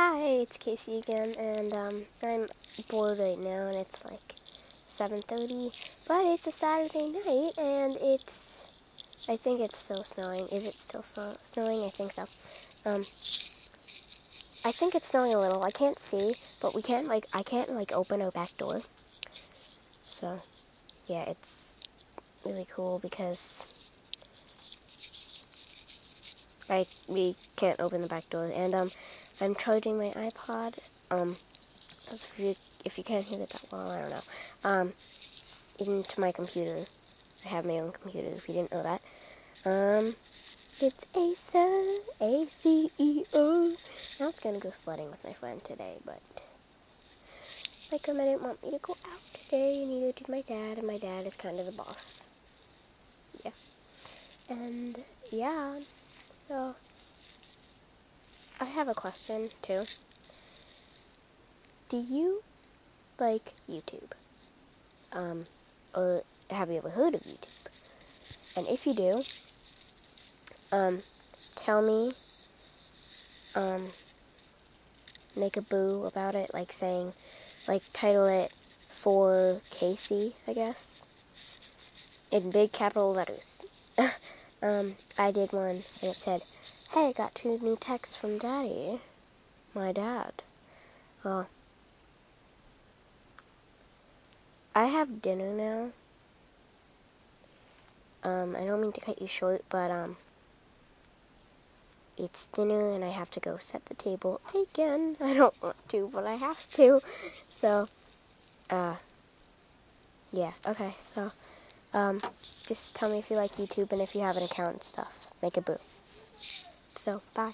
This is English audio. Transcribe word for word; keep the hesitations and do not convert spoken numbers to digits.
Hi, it's Casey again, and um, I'm bored right now, and it's like seven thirty, but it's a Saturday night, and it's, I think it's still snowing. Is it still snow- snowing? I think so. Um, I think it's snowing a little. I can't see, but we can't, like, I can't, like, open our back door. So, yeah, it's really cool because I, we can't open the back door, and, um, I'm charging my iPod, um, if you, if you can't hear it that well, I don't know, um, into my computer. I have my own computer, if you didn't know that. Um, it's Acer, A C E O. I was gonna go sledding with my friend today, but my grandma didn't want me to go out today, and neither did my dad, and my dad is kind of the boss. Yeah. And, yeah, so, I have a question, too. Do you like YouTube? Um, or have you ever heard of YouTube? And if you do, um, tell me, um, make a boo about it, like saying, like, title it for Casey, I guess, in big capital letters. um, I did one, and it said, hey, I got two new texts from Daddy, my dad. Well, I have dinner now. Um, I don't mean to cut you short, but, um, it's dinner, and I have to go set the table again. I don't want to, but I have to. So, uh, yeah, okay, so, um, just tell me if you like YouTube and if you have an account and stuff. Make a boo. So, bye.